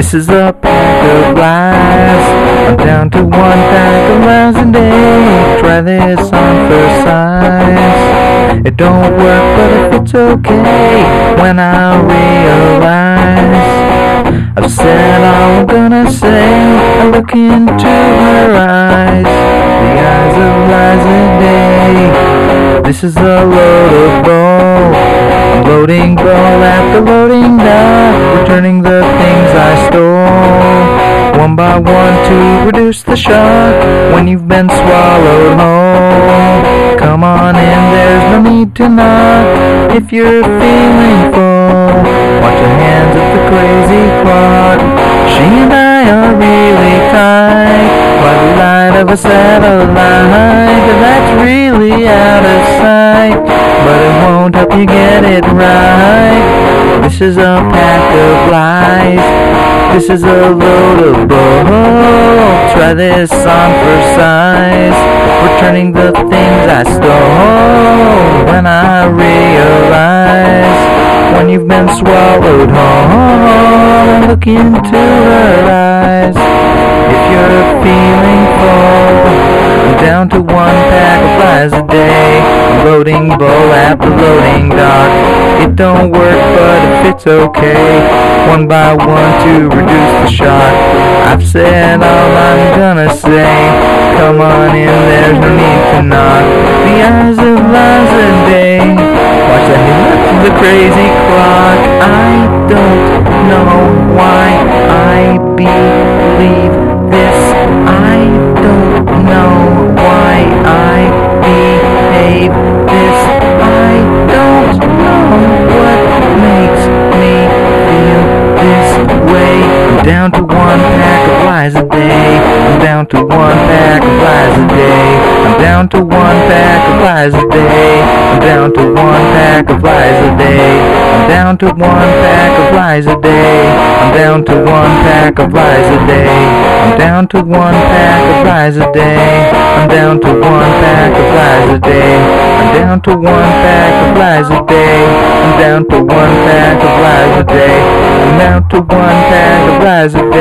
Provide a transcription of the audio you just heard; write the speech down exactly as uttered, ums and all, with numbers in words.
This is a pack of lies. I'm down to one pack of lies a day. Try this on for size. It don't work, but if it's okay, when I realize I've said all I'm gonna say, I look into her eyes, the eyes of lies a day. This is a load of bull. I'm loading bull after loading dock, returning the things I stole, one by one to reduce the shock when you've been swallowed whole. Come on in, there's no need to knock if you're feeling full. Watch your hands at the crazy clock. She and I are really tight by the light of a satellite that's really out of sight, but it won't help you get it right. This is a pack of lies. This is a load of bull. Try this on for size, returning the things I stole, when I realize, when you've been swallowed whole, look into her eyes. If you're feeling full, I'm down to one pack of lies a day. I'm loading bull after loading dock. It don't work, but if it's okay, one by one to reduce the shock. I've said all I'm gonna say. Come on in, there's no need to knock. The eyes of lies a day. Watch the hands of the crazy clock. I don't know why I believe this. I don't know why I behave this. I don't know what makes me feel this way. I'm down to one pack of lies a day. I'm down to one pack of lies a day. I'm down to one pack of lies a day. I'm down to one pack of lies a day. I'm down to one pack of lies a day. I'm down to one pack of lies a day. I'm down to one pack of lies a day. I'm down to one pack of lies a day. I'm down to one pack of lies a day. I'm down to one pack of lies a day. I'm down to one pack of lies a day.